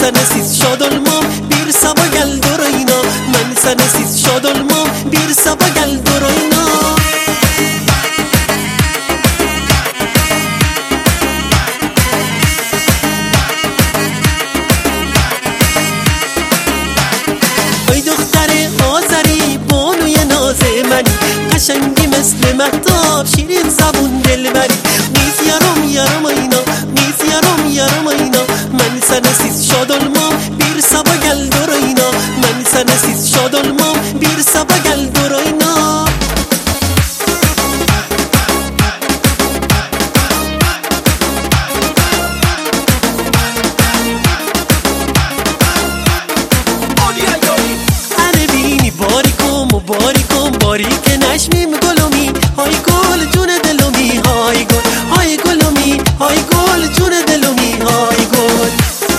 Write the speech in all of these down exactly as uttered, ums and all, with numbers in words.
senesiz şad olmam, bir sabah gel dur oyna. Ben senesiz şad olmam, bir sabah gel dur oyna. ای دختر آذری بانوی ناز منی، قشنگی مثل مهتاب شیرین زبون دلبری. نیز یارم یارم اینا، نیز یارم یارم اینا. من senesiz şad olmam, bir sabah gel dur oyna. Ben senesiz şad olmam, bir sabah gel dur oyna. باریکم باریک نشمیم گلومی، های گل جون دلومی، های گل های گلومی، های گل جون دلومی، های گل.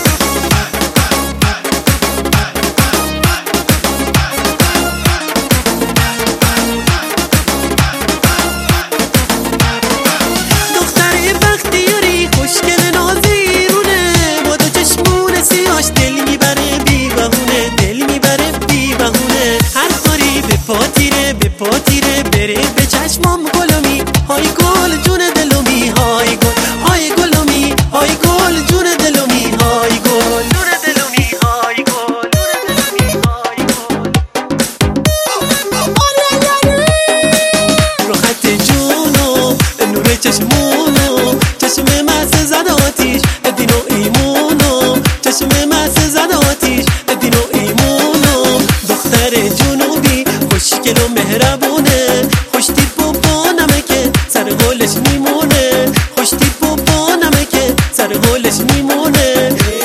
دختری بختیاری خوشگل نازیرونه، با دو چشمون سیاش دل میبره بی بهونه، دل میبره بی بهونه. هر کاری به پاتیره به پاتیره بره به چشمام گلومی، های گل جون دلومی، های گل های گلومی، های گل جون دلومی، های گل جون دلومی، های گل رو خط جونو نور چشمونو، چشم مست زد آتیش دین و ایمونو، چشم مست زد آتیش دین و ایمونو. دختر جنوبی خوشگل و مهربونه، خوش تیپ و با نمکه سر گلش میمونه، خوش تیپ و با نمکه سر گلش میمونه.